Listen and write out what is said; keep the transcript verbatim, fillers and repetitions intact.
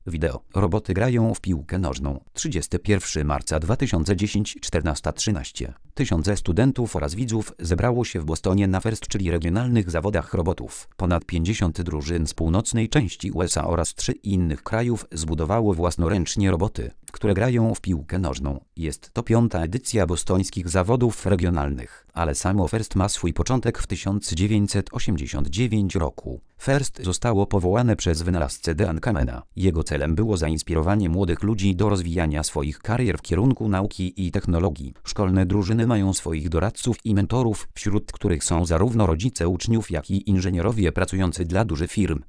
Wideo. Roboty grają w piłkę nożną. trzydziestego pierwszego marca dwa tysiące dziesiątego, czternasta trzynaście. Tysiące studentów oraz widzów zebrało się w Bostonie na FIRST, czyli regionalnych zawodach robotów. Ponad pięćdziesiąt drużyn z północnej części U S A oraz trzy innych krajów zbudowało własnoręcznie roboty, które grają w piłkę nożną. Jest to piąta edycja bostońskich zawodów regionalnych, ale samo FIRST ma swój początek w tysiąc dziewięćset osiemdziesiątym dziewiątym roku. FIRST zostało powołane przez wynalazcę Dean Kamena. Jego celem było zainspirowanie młodych ludzi do rozwijania swoich karier w kierunku nauki i technologii. Szkolne drużyny mają swoich doradców i mentorów, wśród których są zarówno rodzice uczniów, jak i inżynierowie pracujący dla dużych firm.